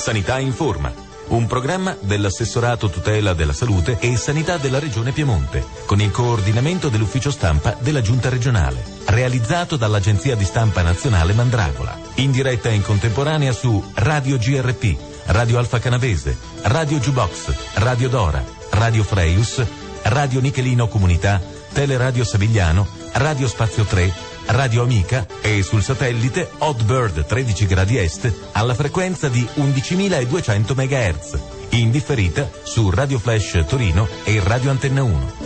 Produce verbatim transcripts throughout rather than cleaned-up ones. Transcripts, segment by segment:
Sanità Informa, un programma dell'Assessorato Tutela della Salute e Sanità della Regione Piemonte, con il coordinamento dell'Ufficio Stampa della Giunta Regionale, realizzato dall'Agenzia di Stampa Nazionale Mandragola, in diretta e in contemporanea su Radio G R P, Radio Alfa Canavese, Radio Jukebox, Radio Dora, Radio Freius, Radio Nichelino Comunità, Teleradio Savigliano, Radio Spazio tre, Radio Amica e sul satellite Hotbird tredici gradi est alla frequenza di undicimiladuecento megahertz, in differita su Radio Flash Torino e Radio Antenna uno.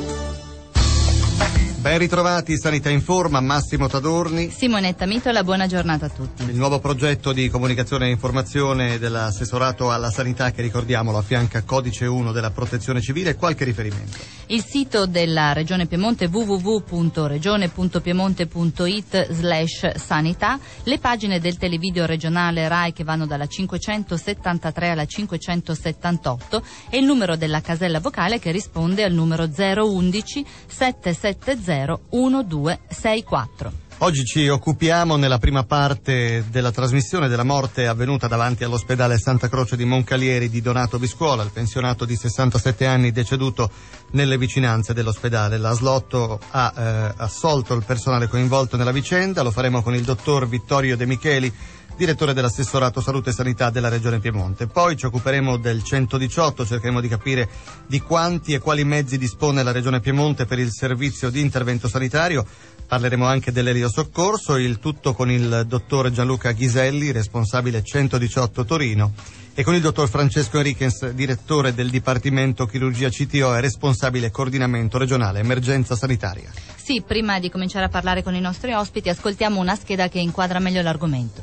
Ben ritrovati, Sanità Informa, Massimo Tadorni, Simonetta Mitola, buona giornata a tutti. Il nuovo progetto di comunicazione e informazione dell'assessorato alla sanità, che ricordiamolo affianca Codice uno della Protezione Civile. Qualche riferimento? Il sito della Regione Piemonte w w w punto regione punto piemonte punto i t slash sanità, le pagine del televideo regionale RAI che vanno dalla cinquecentosettantatré alla cinquecentosettantotto e il numero della casella vocale che risponde al numero zero undici settecentosettanta uno-due-sei-quattro. Oggi ci occupiamo nella prima parte della trasmissione della morte avvenuta davanti all'ospedale Santa Croce di Moncalieri di Donato Biscuola, il pensionato di sessantasette anni deceduto nelle vicinanze dell'ospedale. L'A S L otto ha eh, assolto il personale coinvolto nella vicenda. Lo faremo con il dottor Vittorio De Micheli, direttore dell'assessorato salute e sanità della Regione Piemonte. Poi ci occuperemo del centodiciotto, cercheremo di capire di quanti e quali mezzi dispone la Regione Piemonte per il servizio di intervento sanitario. Parleremo anche dell'eliosoccorso, il tutto con il dottor Gianluca Ghiselli, responsabile centodiciotto Torino, e con il dottor Francesco Enriquez, direttore del Dipartimento Chirurgia C T O e responsabile coordinamento regionale emergenza sanitaria. Sì, prima di cominciare a parlare con i nostri ospiti, ascoltiamo una scheda che inquadra meglio l'argomento.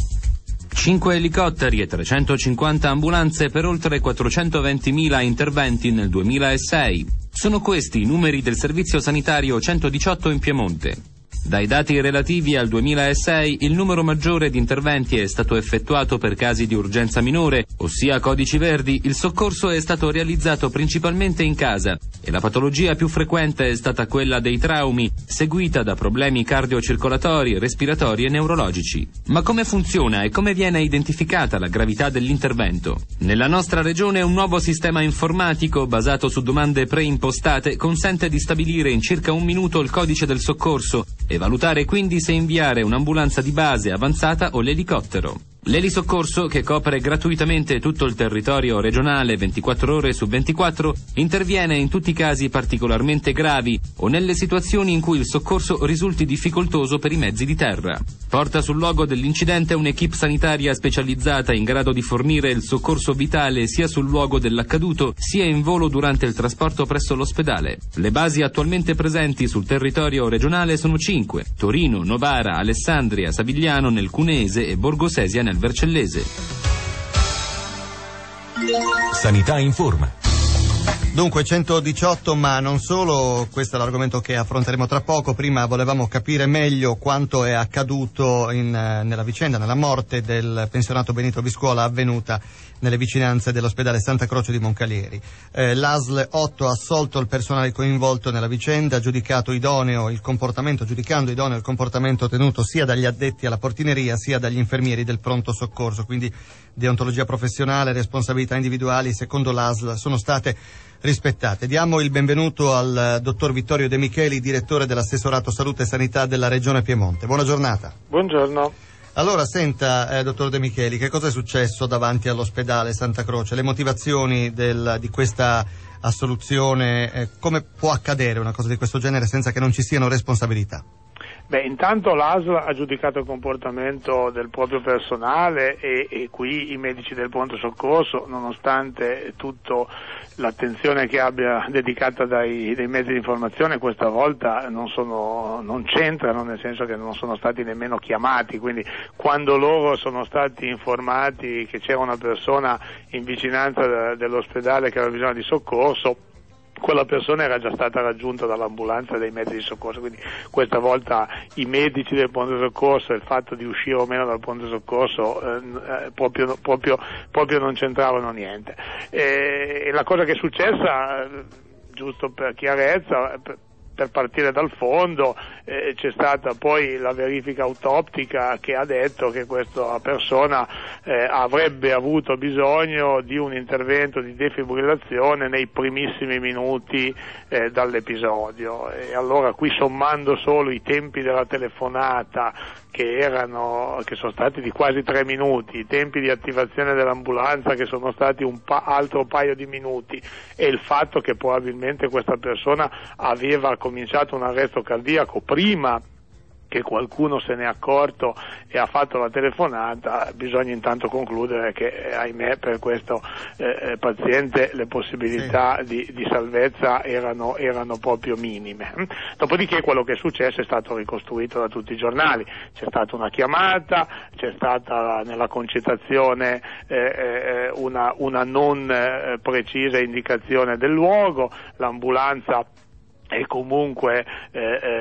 cinque elicotteri e trecentocinquanta ambulanze per oltre quattrocentoventimila interventi nel duemilasei. Sono questi i numeri del servizio sanitario centodiciotto in Piemonte. Dai dati relativi al duemilasei, il numero maggiore di interventi è stato effettuato per casi di urgenza minore, ossia codici verdi. Il soccorso è stato realizzato principalmente in casa e la patologia più frequente è stata quella dei traumi, seguita da problemi cardiocircolatori, respiratori e neurologici. Ma come funziona e come viene identificata la gravità dell'intervento? Nella nostra regione un nuovo sistema informatico basato su domande preimpostate consente di stabilire in circa un minuto il codice del soccorso e valutare quindi se inviare un'ambulanza di base, avanzata o l'elicottero. L'elisoccorso, che copre gratuitamente tutto il territorio regionale ventiquattro ore su ventiquattro, interviene in tutti i casi particolarmente gravi o nelle situazioni in cui il soccorso risulti difficoltoso per i mezzi di terra. Porta sul luogo dell'incidente un'equipe sanitaria specializzata in grado di fornire il soccorso vitale sia sul luogo dell'accaduto sia in volo durante il trasporto presso l'ospedale. Le basi attualmente presenti sul territorio regionale sono cinque: Torino, Novara, Alessandria, Savigliano nel Cuneese e Borgosesia nel Vercellese. Sanità Informa. Dunque centodiciotto, ma non solo, questo è l'argomento che affronteremo tra poco. Prima volevamo capire meglio quanto è accaduto in, nella vicenda, nella morte del pensionato Benito Biscuola avvenuta nelle vicinanze dell'ospedale Santa Croce di Moncalieri. Eh, L'A S L otto ha assolto il personale coinvolto nella vicenda, ha giudicato idoneo il comportamento, giudicando idoneo il comportamento tenuto sia dagli addetti alla portineria sia dagli infermieri del pronto soccorso, quindi deontologia professionale, responsabilità individuali, secondo l'A S L sono state rispettate. Diamo il benvenuto al dottor Vittorio De Micheli, direttore dell'assessorato salute e sanità della Regione Piemonte. Buona giornata. Buongiorno. Allora, senta, eh, dottor De Micheli, che cosa è successo davanti all'ospedale Santa Croce? Le motivazioni del, di questa assoluzione, eh, come può accadere una cosa di questo genere senza che non ci siano responsabilità? Beh, intanto l'A S L ha giudicato il comportamento del proprio personale e, e qui i medici del pronto soccorso, nonostante tutta l'attenzione che abbia dedicata dai, dai mezzi di informazione, questa volta non, sono, non c'entrano, nel senso che non sono stati nemmeno chiamati, quindi quando loro sono stati informati che c'era una persona in vicinanza dell'ospedale che aveva bisogno di soccorso, quella persona era già stata raggiunta dall'ambulanza e dai mezzi di soccorso, quindi questa volta i medici del pronto soccorso e il fatto di uscire o meno dal pronto soccorso eh, proprio, proprio, proprio non c'entravano niente. E la cosa che è successa, giusto per chiarezza, per partire dal fondo eh, c'è stata poi la verifica autoptica che ha detto che questa persona eh, avrebbe avuto bisogno di un intervento di defibrillazione nei primissimi minuti eh, dall'episodio. E allora qui, sommando solo i tempi della telefonata che erano che sono stati di quasi tre minuti, i tempi di attivazione dell'ambulanza che sono stati un pa- altro paio di minuti, e il fatto che probabilmente questa persona aveva cominciato un arresto cardiaco prima che qualcuno se ne è accorto e ha fatto la telefonata, bisogna intanto concludere che eh, ahimè per questo eh, paziente le possibilità sì. di, di salvezza erano, erano proprio minime. Dopodiché quello che è successo è stato ricostruito da tutti i giornali, c'è stata una chiamata, c'è stata nella concitazione eh, eh, una, una non eh, precisa indicazione del luogo, l'ambulanza e comunque eh,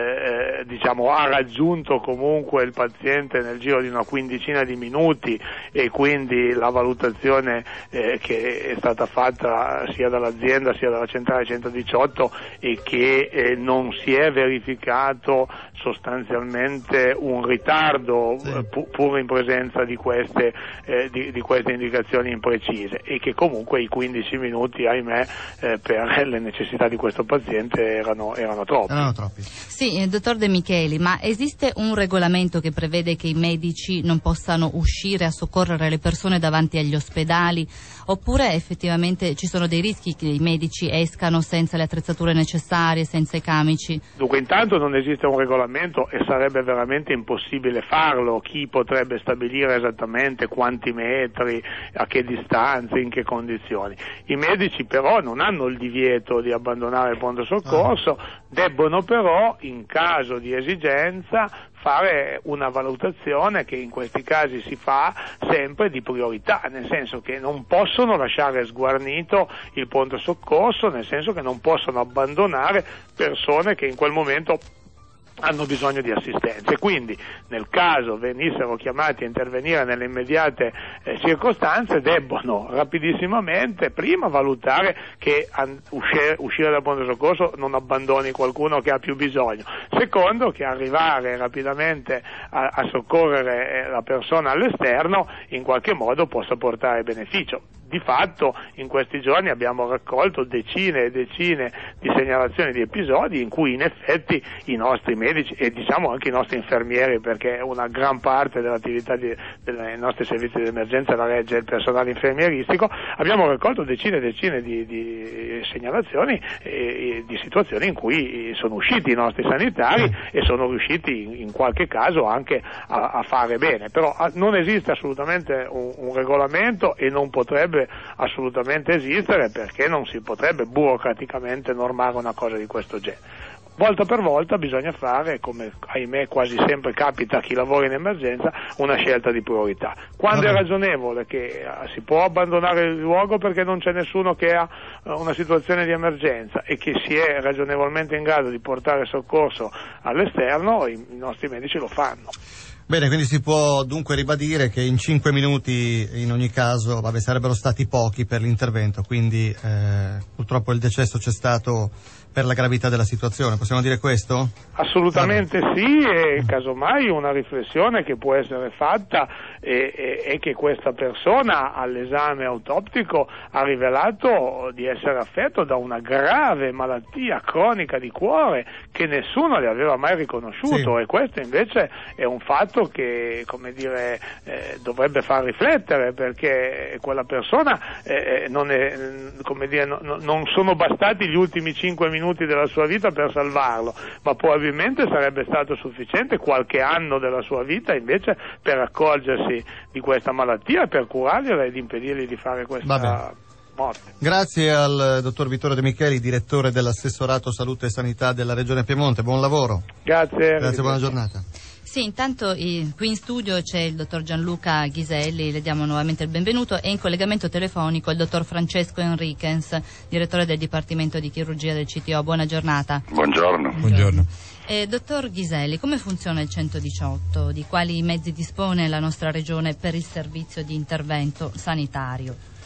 eh, diciamo ha raggiunto comunque il paziente nel giro di una quindicina di minuti, e quindi la valutazione eh, che è stata fatta sia dall'azienda sia dalla centrale centodiciotto è che eh, non si è verificato sostanzialmente un ritardo sì. eh, pu- pur in presenza di queste, eh, di, di queste indicazioni imprecise, e che comunque i quindici minuti ahimè eh, per le necessità di questo paziente erano erano troppi. Erano troppi. Sì, dottor De Micheli, ma esiste un regolamento che prevede che i medici non possano uscire a soccorrere le persone davanti agli ospedali, oppure effettivamente ci sono dei rischi che i medici escano senza le attrezzature necessarie, senza i camici? Dunque, intanto non esiste un regolamento e sarebbe veramente impossibile farlo. Chi potrebbe stabilire esattamente quanti metri, a che distanze, in che condizioni? I medici però non hanno il divieto di abbandonare il pronto soccorso, debbono però in caso di esigenza fare una valutazione che in questi casi si fa sempre di priorità, nel senso che non possono lasciare sguarnito il pronto soccorso, nel senso che non possono abbandonare persone che in quel momento hanno bisogno di assistenza, e quindi nel caso venissero chiamati a intervenire nelle immediate eh, circostanze debbono rapidissimamente prima valutare che an- uscire, uscire dal pronto soccorso non abbandoni qualcuno che ha più bisogno, secondo che arrivare rapidamente a, a soccorrere eh, la persona all'esterno in qualche modo possa portare beneficio. Di fatto in questi giorni abbiamo raccolto decine e decine di segnalazioni di episodi in cui in effetti i nostri medici e diciamo anche i nostri infermieri, perché una gran parte dell'attività di, dei nostri servizi di emergenza la regge il personale infermieristico, abbiamo raccolto decine e decine di, di segnalazioni e, e di situazioni in cui sono usciti i nostri sanitari e sono riusciti in, in qualche caso anche a, a fare bene, però a, non esiste assolutamente un, un regolamento e non potrebbe assolutamente esistere, perché non si potrebbe burocraticamente normare una cosa di questo genere. Volta per volta bisogna fare, come ahimè quasi sempre capita a chi lavora in emergenza, una scelta di priorità. Quando è ragionevole che uh, si può abbandonare il luogo perché non c'è nessuno che ha uh, una situazione di emergenza e che si è ragionevolmente in grado di portare soccorso all'esterno, i, i nostri medici lo fanno. Bene, quindi si può dunque ribadire che in cinque minuti in ogni caso vabbè, sarebbero stati pochi per l'intervento, quindi eh, purtroppo il decesso c'è stato per la gravità della situazione, possiamo dire questo? Assolutamente sì, e casomai una riflessione che può essere fatta è, è, è che questa persona all'esame autoptico ha rivelato di essere affetto da una grave malattia cronica di cuore che nessuno le aveva mai riconosciuto, sì. E questo invece è un fatto che, come dire, eh, dovrebbe far riflettere, perché quella persona eh, non è, come dire, no, non sono bastati gli ultimi cinque minuti della sua vita per salvarlo, ma probabilmente sarebbe stato sufficiente qualche anno della sua vita invece per accorgersi di questa malattia, per curargliela ed impedirgli di fare questa morte. Grazie al dottor Vittorio De Micheli, direttore dell'assessorato salute e sanità della Regione Piemonte, buon lavoro. Grazie. Grazie, buona giornata. Sì, intanto eh, qui in studio c'è il dottor Gianluca Ghiselli, le diamo nuovamente il benvenuto, e in collegamento telefonico il dottor Francesco Enriquez, direttore del Dipartimento di Chirurgia del C T O. Buona giornata. Buongiorno. Buongiorno. Eh, dottor Ghiselli, come funziona il centodiciotto? Di quali mezzi dispone la nostra Regione per il servizio di intervento sanitario?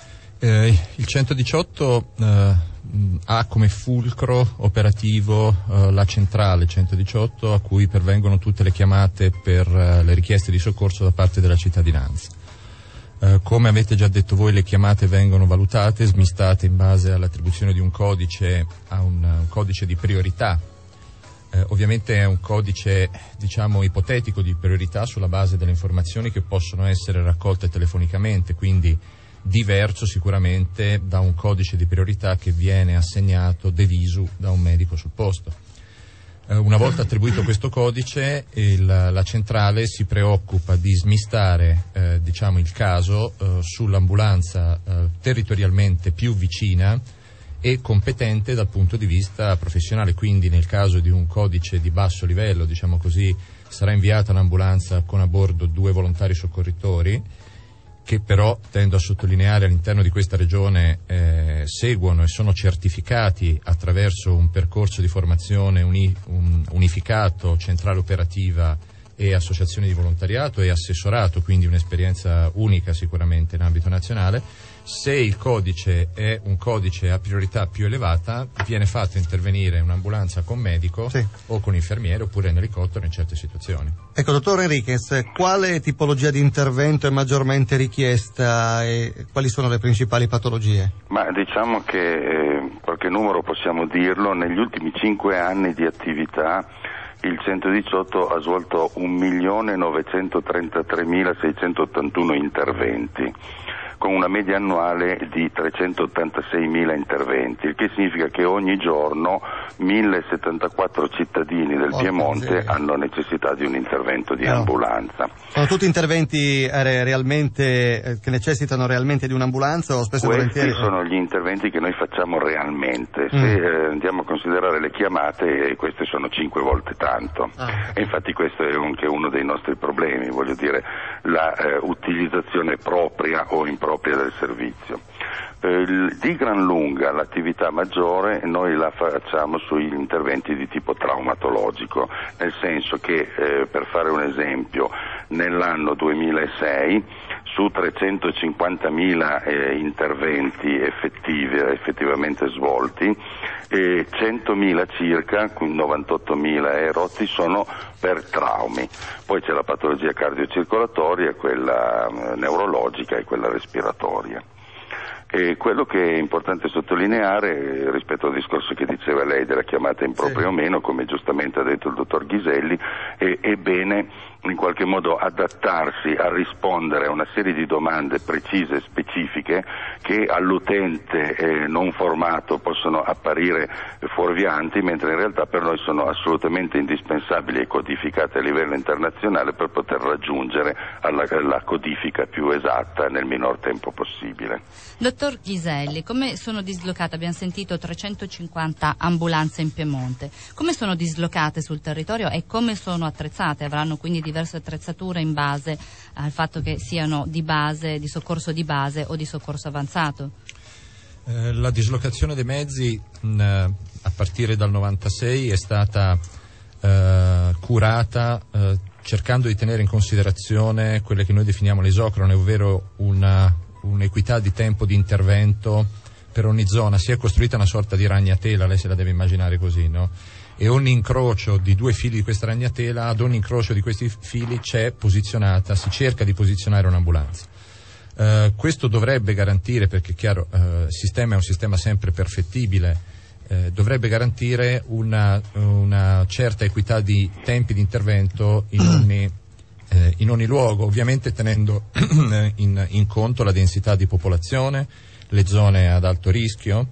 Eh, il centodiciotto eh, ha come fulcro operativo eh, la centrale centodiciotto, a cui pervengono tutte le chiamate per eh, le richieste di soccorso da parte della cittadinanza. Eh, come avete già detto voi, le chiamate vengono valutate, smistate in base all'attribuzione di un codice a un, un codice di priorità. Eh, ovviamente è un codice, diciamo, ipotetico di priorità sulla base delle informazioni che possono essere raccolte telefonicamente, quindi diverso sicuramente da un codice di priorità che viene assegnato de visu da un medico sul posto. Eh, una volta attribuito questo codice, il, la centrale si preoccupa di smistare eh, diciamo il caso eh, sull'ambulanza eh, territorialmente più vicina e competente dal punto di vista professionale. Quindi nel caso di un codice di basso livello, diciamo così, sarà inviata l'ambulanza con a bordo due volontari soccorritori, che però, tendo a sottolineare, all'interno di questa regione eh, seguono e sono certificati attraverso un percorso di formazione uni, un, unificato, centrale operativa e associazioni di volontariato e assessorato, quindi un'esperienza unica sicuramente in ambito nazionale. Se il codice è un codice a priorità più elevata, viene fatto intervenire un'ambulanza con medico, sì, o con infermiere, oppure in elicottero in certe situazioni. Ecco, dottor Enriquez, quale tipologia di intervento è maggiormente richiesta e quali sono le principali patologie? Ma diciamo che eh, qualche numero possiamo dirlo: negli ultimi cinque anni di attività il centodiciotto ha svolto un milione novecentotrentatremilaseicentottantuno interventi, con una media annuale di trecentottantaseimila interventi, il che significa che ogni giorno millesettantaquattro cittadini del Piemonte hanno necessità di un intervento di no. ambulanza. Sono tutti interventi eh, realmente eh, che necessitano realmente di un'ambulanza o spesso Questi volentieri? sono gli interventi che noi facciamo realmente. Se mm. eh, andiamo a considerare le chiamate, eh, queste sono cinque volte tanto. Ah. E infatti questo è anche uno dei nostri problemi, voglio dire, la eh, utilizzazione propria o impropria del servizio. Eh, di gran lunga l'attività maggiore noi la facciamo sugli interventi di tipo traumatologico, nel senso che, eh, per fare un esempio, nell'anno duemilasei su trecentocinquantamila eh, interventi effettivi, effettivamente svolti, eh, centomila circa, novantottomila erotti, sono per traumi. Poi c'è la patologia cardiocircolatoria, quella eh, neurologica e quella respiratoria. E quello che è importante sottolineare rispetto al discorso che diceva lei della chiamata impropria, sì, o meno, come giustamente ha detto il dottor Ghiselli, è, è bene in qualche modo adattarsi a rispondere a una serie di domande precise e specifiche che all'utente eh, non formato possono apparire fuorvianti, mentre in realtà per noi sono assolutamente indispensabili e codificate a livello internazionale per poter raggiungere alla, alla codifica più esatta nel minor tempo possibile. Dottor Ghiselli, come sono dislocate? Abbiamo sentito trecentocinquanta ambulanze in Piemonte. Come sono dislocate sul territorio e come sono attrezzate? Avranno quindi diverse attrezzature in base al fatto che siano di base, di soccorso di base o di soccorso avanzato? Eh, la dislocazione dei mezzi mh, a partire dal novantasei è stata eh, curata eh, cercando di tenere in considerazione quelle che noi definiamo le isocrone, ovvero una un'equità di tempo di intervento per ogni zona. Si è costruita una sorta di ragnatela, lei se la deve immaginare così, no? E ogni incrocio di due fili di questa ragnatela, ad ogni incrocio di questi fili c'è posizionata, si cerca di posizionare un'ambulanza. Eh, questo dovrebbe garantire, perché è chiaro, eh, il sistema è un sistema sempre perfettibile, eh, dovrebbe garantire una, una certa equità di tempi di intervento in ogni in ogni luogo, ovviamente tenendo in, in conto la densità di popolazione, le zone ad alto rischio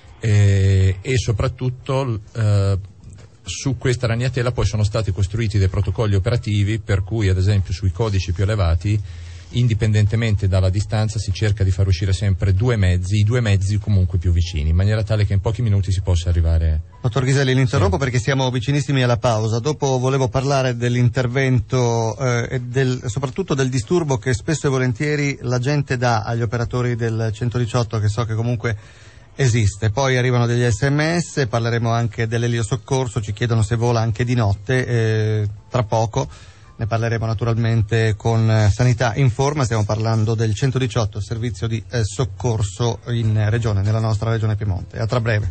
e, e soprattutto eh, su questa ragnatela poi sono stati costruiti dei protocolli operativi per cui, ad esempio, sui codici più elevati, indipendentemente dalla distanza, si cerca di far uscire sempre due mezzi, i due mezzi comunque più vicini, in maniera tale che in pochi minuti si possa arrivare. Dottor Ghiselli, l'interrompo sì. perché siamo vicinissimi alla pausa. Dopo volevo parlare dell'intervento eh, e del, soprattutto del disturbo che spesso e volentieri la gente dà agli operatori del centodiciotto, che so che comunque esiste. Poi arrivano degli sms, parleremo anche dell'eliosoccorso, ci chiedono se vola anche di notte, eh, tra poco. Ne parleremo naturalmente con eh, Sanità Informa. Stiamo parlando del centodiciotto, servizio di eh, soccorso in regione, nella nostra regione Piemonte. A tra breve.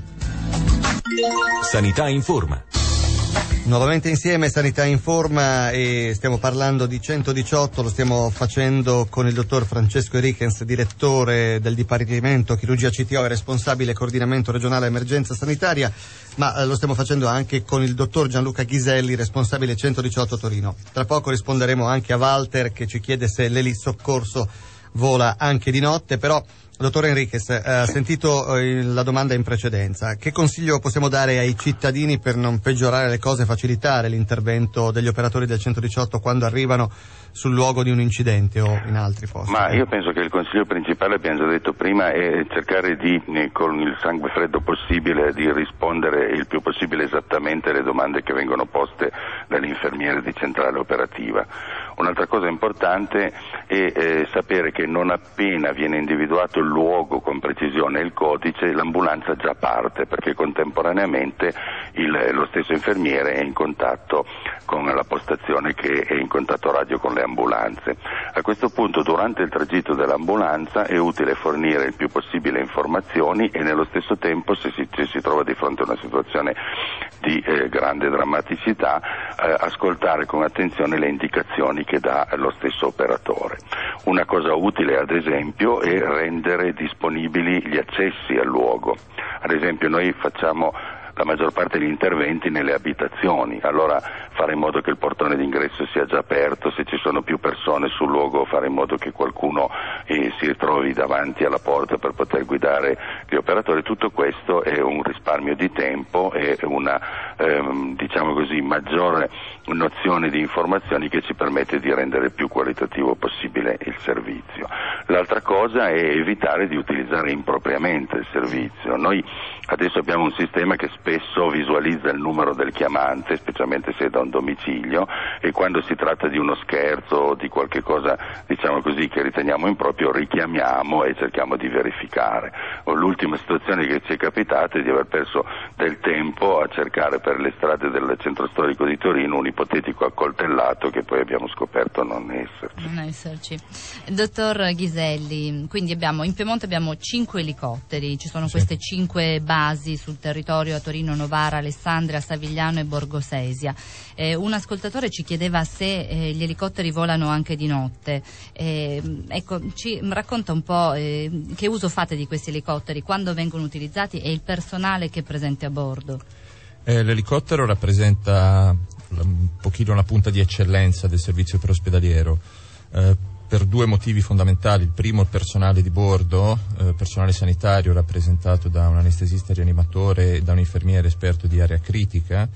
Sanità Informa. Nuovamente insieme Sanità Informa e stiamo parlando di centodiciotto, lo stiamo facendo con il dottor Francesco Enriquez, direttore del Dipartimento Chirurgia C T O e responsabile coordinamento regionale emergenza sanitaria, ma eh, lo stiamo facendo anche con il dottor Gianluca Ghiselli, responsabile centodiciotto Torino. Tra poco risponderemo anche a Walter che ci chiede se l'elisoccorso vola anche di notte, però dottor Enriquez, eh, ha sentito eh, la domanda in precedenza. Che consiglio possiamo dare ai cittadini per non peggiorare le cose, facilitare l'intervento degli operatori del centodiciotto quando arrivano sul luogo di un incidente o in altri posti? Ma io penso che il consiglio principale, abbiamo già detto prima, è cercare di, con il sangue freddo possibile, di rispondere il più possibile esattamente alle domande che vengono poste dall'infermiere di centrale operativa. Un'altra cosa importante è eh, sapere che non appena viene individuato il luogo con precisione e il codice, l'ambulanza già parte, perché contemporaneamente il, lo stesso infermiere è in contatto con la postazione che è in contatto radio con le ambulanze. A questo punto, durante il tragitto dell'ambulanza è utile fornire il più possibile informazioni e nello stesso tempo, se si, se si trova di fronte a una situazione di eh, grande drammaticità, eh, ascoltare con attenzione le indicazioni che dà lo stesso operatore. Una cosa utile, ad esempio, è rendere disponibili gli accessi al luogo. Ad esempio, noi facciamo la maggior parte degli interventi nelle abitazioni, allora fare in modo che il portone d'ingresso sia già aperto, se ci sono più persone sul luogo fare in modo che qualcuno eh, si ritrovi davanti alla porta per poter guidare gli operatori. Tutto questo è un risparmio di tempo e una ehm, diciamo così maggiore nozione di informazioni che ci permette di rendere il più qualitativo possibile il servizio. L'altra cosa è evitare di utilizzare impropriamente il servizio. Noi adesso abbiamo un sistema che spesso visualizza il numero del chiamante, specialmente se è da un domicilio, e quando si tratta di uno scherzo o di qualche cosa, diciamo così, che riteniamo improprio, richiamiamo e cerchiamo di verificare. L'ultima situazione che ci è capitata è di aver perso del tempo a cercare per le strade del centro storico di Torino un ipotetico accoltellato che poi abbiamo scoperto non esserci. Non esserci. Dottor Ghiselli, quindi abbiamo in Piemonte abbiamo cinque elicotteri, ci sono sì. queste cinque basi sul territorio a Torino, Novara, Alessandria, Savigliano e Borgosesia. Eh, un ascoltatore ci chiedeva se eh, gli elicotteri volano anche di notte. Eh, ecco, ci racconta un po' eh, che uso fate di questi elicotteri, quando vengono utilizzati e il personale che è presente a bordo. Eh, l'elicottero rappresenta un pochino la punta di eccellenza del servizio perospedaliero. Eh, per due motivi fondamentali. Il primo, il personale di bordo, eh, personale sanitario rappresentato da un anestesista rianimatore e da un infermiere esperto di area critica.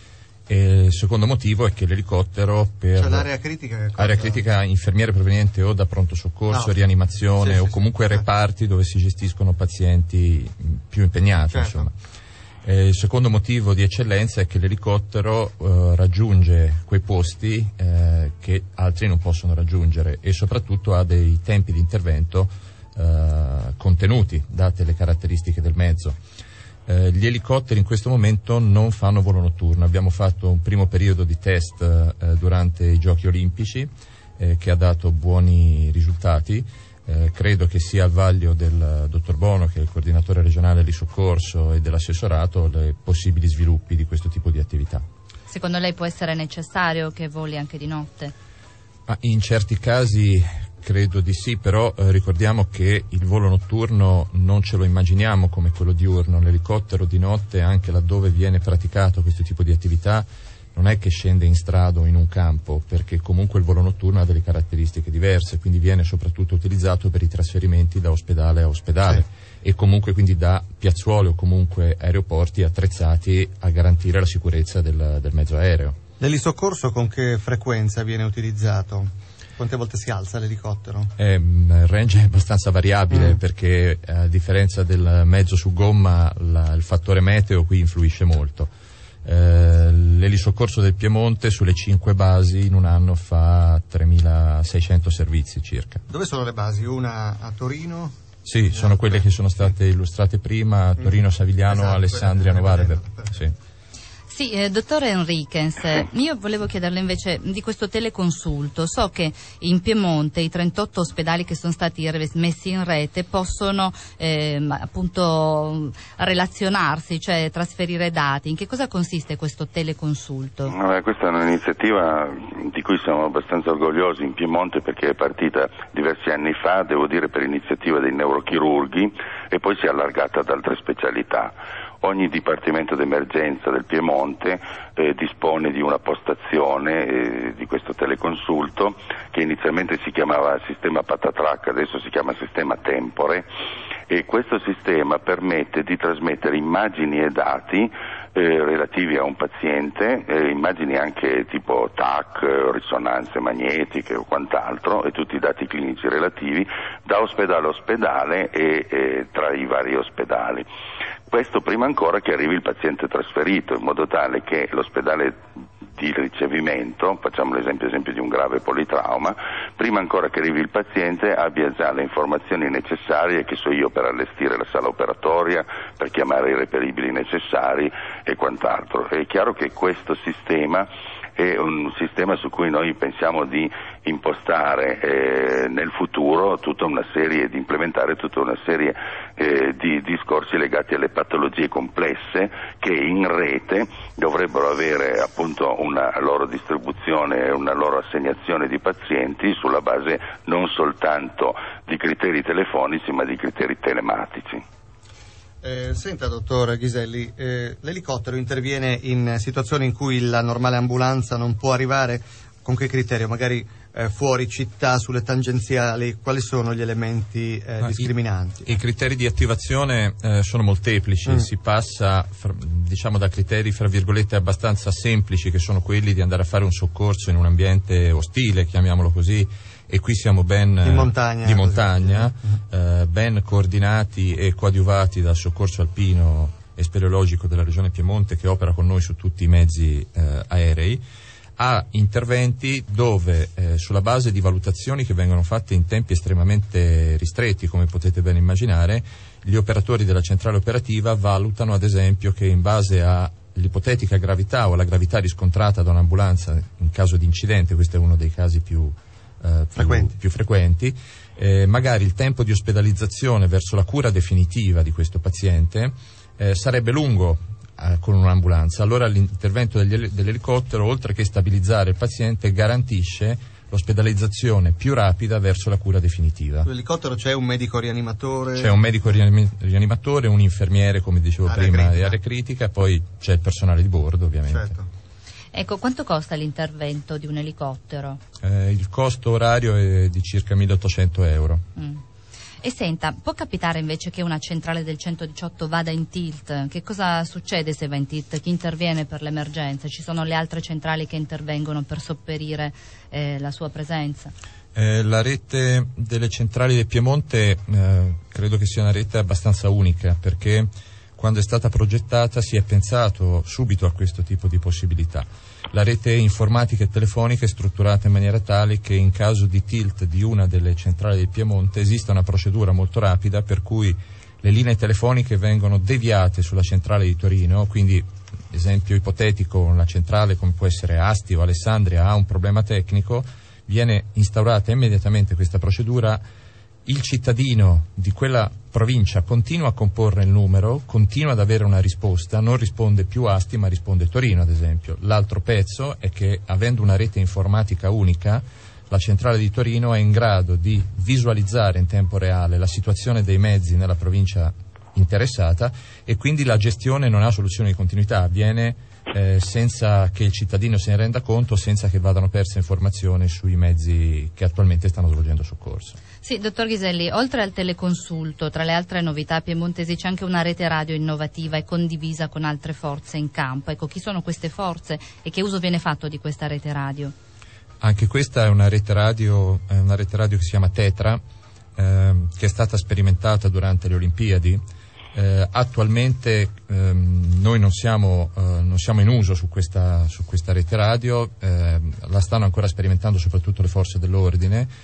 E il secondo motivo è che l'elicottero per cioè l'area critica, che cosa? Area critica, infermiere proveniente o da pronto soccorso, no. rianimazione sì, o sì, comunque sì, reparti sì. dove si gestiscono pazienti più impegnati, certo. insomma. Eh, il secondo motivo di eccellenza è che l'elicottero eh, raggiunge quei posti eh, che altri non possono raggiungere e soprattutto ha dei tempi di intervento eh, contenuti, date le caratteristiche del mezzo. Eh, gli elicotteri in questo momento non fanno volo notturno. Abbiamo fatto un primo periodo di test eh, durante i Giochi Olimpici eh, che ha dato buoni risultati. Eh, credo che sia al vaglio del dottor Bono, che è il coordinatore regionale di soccorso, e dell'assessorato, le possibili sviluppi di questo tipo di attività. Secondo lei può essere necessario che voli anche di notte? Ah, in certi casi credo di sì, però eh, ricordiamo che il volo notturno non ce lo immaginiamo come quello diurno. L'elicottero di notte, anche laddove viene praticato questo tipo di attività, non è che scende in strada o in un campo, perché comunque il volo notturno ha delle caratteristiche diverse, quindi viene soprattutto utilizzato per i trasferimenti da ospedale a ospedale sì. e comunque quindi da piazzuole o comunque aeroporti attrezzati a garantire la sicurezza del, del mezzo aereo. L'elisoccorso con che frequenza viene utilizzato? Quante volte si alza l'elicottero? Eh, il range è abbastanza variabile mm. perché a differenza del mezzo su gomma la, il fattore meteo qui influisce molto. Eh, l'elisoccorso del Piemonte sulle cinque basi in un anno fa tremilaseicento servizi circa. Dove sono le basi? Una a Torino? Sì, sono eh, quelle che sono state illustrate prima, Torino, Savigliano, esatto, Alessandria, Novara. Sì. Sì, eh, dottore Enriquez, io volevo chiederle invece di questo teleconsulto. So che in Piemonte i trentotto ospedali che sono stati messi in rete possono eh, appunto relazionarsi, cioè trasferire dati. In che cosa consiste questo teleconsulto? Vabbè, questa è un'iniziativa di cui siamo abbastanza orgogliosi in Piemonte, perché è partita diversi anni fa, devo dire per iniziativa dei neurochirurghi, e poi si è allargata ad altre specialità. Ogni dipartimento d'emergenza del Piemonte eh, dispone di una postazione eh, di questo teleconsulto, che inizialmente si chiamava sistema patatrac, adesso si chiama sistema tempore, e questo sistema permette di trasmettere immagini e dati eh, relativi a un paziente, eh, immagini anche tipo T A C, risonanze magnetiche o quant'altro, e tutti i dati clinici relativi da ospedale a ospedale e eh, tra i vari ospedali. Questo prima ancora che arrivi il paziente trasferito, in modo tale che l'ospedale di ricevimento, facciamo l'esempio esempio di un grave politrauma, prima ancora che arrivi il paziente abbia già le informazioni necessarie, che so io, per allestire la sala operatoria, per chiamare i reperibili necessari e quant'altro. È chiaro che questo sistema è un sistema su cui noi pensiamo di impostare eh, nel futuro tutta una serie, di implementare tutta una serie eh, di discorsi legati alle patologie complesse, che in rete dovrebbero avere appunto una loro distribuzione e una loro assegnazione di pazienti sulla base non soltanto di criteri telefonici, ma di criteri telematici. Eh, senta, dottor Ghiselli, eh, l'elicottero interviene in situazioni in cui la normale ambulanza non può arrivare. Con che criterio? Magari eh, fuori città, sulle tangenziali? Quali sono gli elementi eh, no, discriminanti? I, I criteri di attivazione eh, sono molteplici. Mm. Si passa fra, diciamo da criteri fra virgolette abbastanza semplici, che sono quelli di andare a fare un soccorso in un ambiente ostile, chiamiamolo così, e qui siamo ben di montagna, di montagna eh, ben coordinati e coadiuvati dal soccorso alpino e speleologico della regione Piemonte, che opera con noi su tutti i mezzi eh, aerei, a interventi dove eh, sulla base di valutazioni che vengono fatte in tempi estremamente ristretti, come potete ben immaginare, gli operatori della centrale operativa valutano ad esempio che in base all'ipotetica gravità o alla gravità riscontrata da un'ambulanza in caso di incidente, questo è uno dei casi più Uh, più frequenti, più frequenti eh, magari il tempo di ospedalizzazione verso la cura definitiva di questo paziente eh, sarebbe lungo eh, con un'ambulanza. Allora l'intervento degli, dell'elicottero, oltre che stabilizzare il paziente, garantisce l'ospedalizzazione più rapida verso la cura definitiva. Sull'elicottero c'è un medico rianimatore? C'è un medico rianim- rianimatore, un infermiere, come dicevo area prima, critica. di area critica, poi c'è il personale di bordo, ovviamente. Certo. Ecco, quanto costa l'intervento di un elicottero? Eh, il costo orario è di circa milleottocento euro. Mm. E senta, può capitare invece che una centrale del centodiciotto vada in tilt? Che cosa succede se va in tilt? Chi interviene per l'emergenza? Ci sono le altre centrali che intervengono per sopperire eh, la sua presenza? Eh, la rete delle centrali del Piemonte eh, credo che sia una rete abbastanza unica, perché quando è stata progettata si è pensato subito a questo tipo di possibilità. La rete informatica e telefonica è strutturata in maniera tale che in caso di tilt di una delle centrali del Piemonte esiste una procedura molto rapida per cui le linee telefoniche vengono deviate sulla centrale di Torino, quindi esempio ipotetico, una centrale come può essere Asti o Alessandria ha un problema tecnico, viene instaurata immediatamente questa procedura, il cittadino di quella provincia continua a comporre il numero, continua ad avere una risposta, non risponde più Asti ma risponde Torino ad esempio. L'altro pezzo è che, avendo una rete informatica unica, la centrale di Torino è in grado di visualizzare in tempo reale la situazione dei mezzi nella provincia interessata e quindi la gestione non ha soluzione di continuità, avviene eh, senza che il cittadino se ne renda conto, senza che vadano perse informazioni sui mezzi che attualmente stanno svolgendo soccorso. Sì, dottor Ghiselli, oltre al teleconsulto, tra le altre novità piemontesi c'è anche una rete radio innovativa e condivisa con altre forze in campo. Ecco, chi sono queste forze e che uso viene fatto di questa rete radio? Anche questa è una rete radio, è una rete radio che si chiama Tetra, ehm, che è stata sperimentata durante le Olimpiadi. Eh, attualmente ehm, noi non siamo, eh, non siamo in uso su questa, su questa rete radio, eh, la stanno ancora sperimentando soprattutto le forze dell'ordine,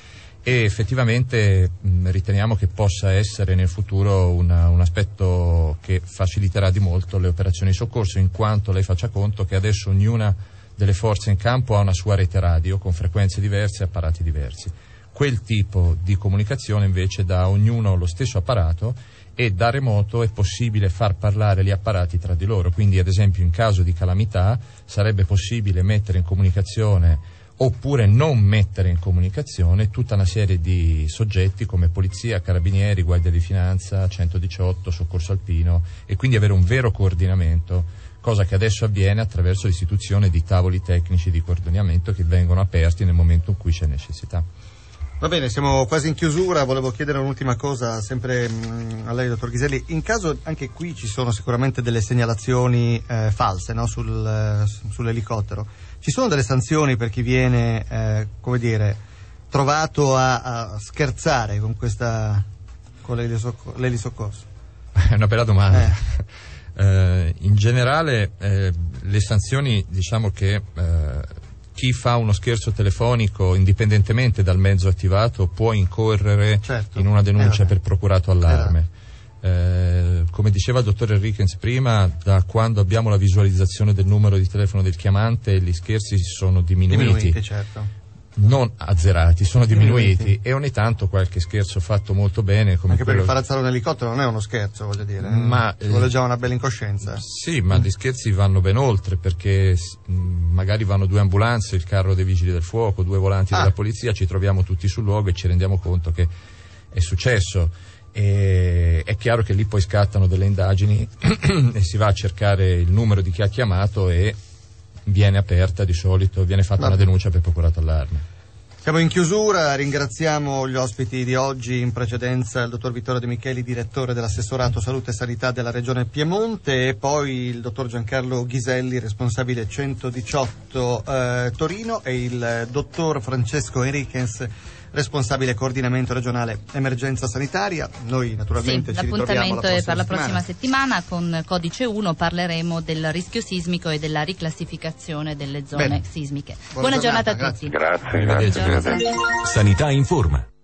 e effettivamente mh, riteniamo che possa essere nel futuro una, un aspetto che faciliterà di molto le operazioni di soccorso, in quanto lei faccia conto che adesso ognuna delle forze in campo ha una sua rete radio con frequenze diverse e apparati diversi. Quel tipo di comunicazione invece dà a ognuno lo stesso apparato, e da remoto è possibile far parlare gli apparati tra di loro, quindi ad esempio in caso di calamità sarebbe possibile mettere in comunicazione oppure non mettere in comunicazione tutta una serie di soggetti come polizia, carabinieri, guardia di finanza, centodiciotto, soccorso alpino, e quindi avere un vero coordinamento, cosa che adesso avviene attraverso l'istituzione di tavoli tecnici di coordinamento che vengono aperti nel momento in cui c'è necessità. Va bene, siamo quasi in chiusura, volevo chiedere un'ultima cosa sempre mh, a lei, dottor Ghiselli. In caso anche qui ci sono sicuramente delle segnalazioni eh, false, no? Sul, eh, sull'elicottero, ci sono delle sanzioni per chi viene, eh, come dire, trovato a, a scherzare con questa con l'elisoccorso? È una bella domanda. Eh. eh, in generale eh, le sanzioni, diciamo che eh, chi fa uno scherzo telefonico, indipendentemente dal mezzo attivato, può incorrere certo. in una denuncia eh, per procurato allarme. Eh, come diceva il dottor Enriquez prima, da quando abbiamo la visualizzazione del numero di telefono del chiamante, gli scherzi sono diminuiti. Diminuiti, certo. Non azzerati, sono diminuiti, diminuiti e ogni tanto qualche scherzo fatto molto bene, come anche quello... perché far alzare un elicottero non è uno scherzo, voglio dire, ma ci vuole già una bella incoscienza. Sì, ma gli scherzi vanno ben oltre, perché mh, magari vanno due ambulanze, il carro dei vigili del fuoco, due volanti ah. della polizia, ci troviamo tutti sul luogo e ci rendiamo conto che è successo. E è chiaro che lì poi scattano delle indagini e si va a cercare il numero di chi ha chiamato e viene aperta, di solito viene fatta Vabbè. una denuncia per procurato allarme. Siamo in chiusura, ringraziamo gli ospiti di oggi, in precedenza il dottor Vittorio De Micheli, direttore dell'assessorato Salute e Sanità della Regione Piemonte, e poi il dottor Giancarlo Ghiselli, responsabile centodiciotto eh, Torino, e il dottor Francesco Enriquez, responsabile coordinamento regionale emergenza sanitaria. Noi naturalmente sì, ci ritroviamo la prossima è per la prossima settimana. settimana. Con Codice uno parleremo del rischio sismico e della riclassificazione delle zone Bene. sismiche. Buona, Buona giornata, giornata a tutti. Grazie, grazie. Buongiorno. Sanità in forma.